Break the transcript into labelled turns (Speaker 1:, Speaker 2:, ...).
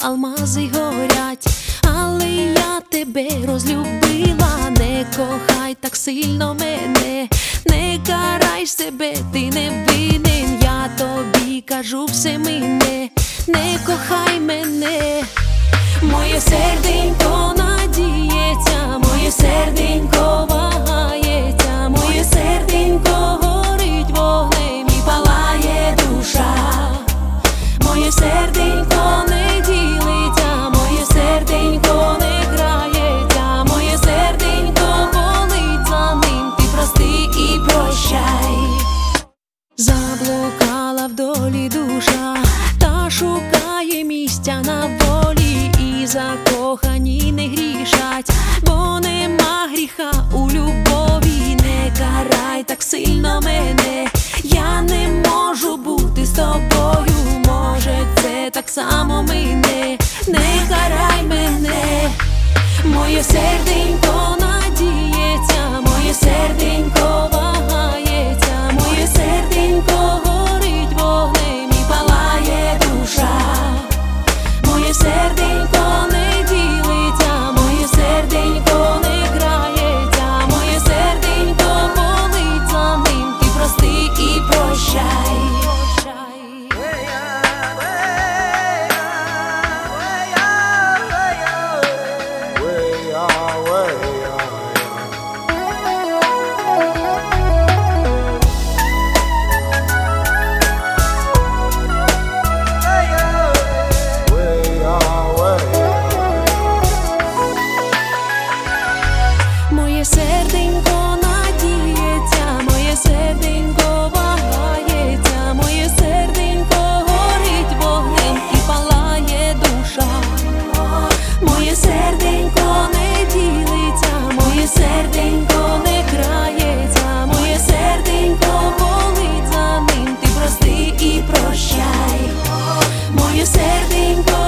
Speaker 1: алмази горять, але я тебе розлюбила. Не кохай так сильно мене, не карай себе, ти не винен. Я тобі кажу, все мине, не кохай мене. Моє серденько надіється, моє серденько вагається, моє серденько горить вогнем і палає душа. Моє серденько не ділиться, моє серденько не грається, моє серденько болить за ним, ти прости і прощай. Заблукала в долі душа, та шукає місця на волі, і закохані не грішать, бо нема гріха у любові. Не карай так сильно мене, я не можу бути з тобою, може це так само мине, не карай мене. Моє серденько надіється, моє серденько вагається, моє серденько горить вогнем і палає душа. Моє серденько не ділиться, моє серденько не грається, моє серденько болить за ним, ти прости і прощай. Моє серденько надіється, моє серденько вагається, моє серденько горить вогнем і палає душа. Моє серденько не ділиться, моє серденько не грається, моє серденько болить за ним, ти прости і прощай. Моє серденько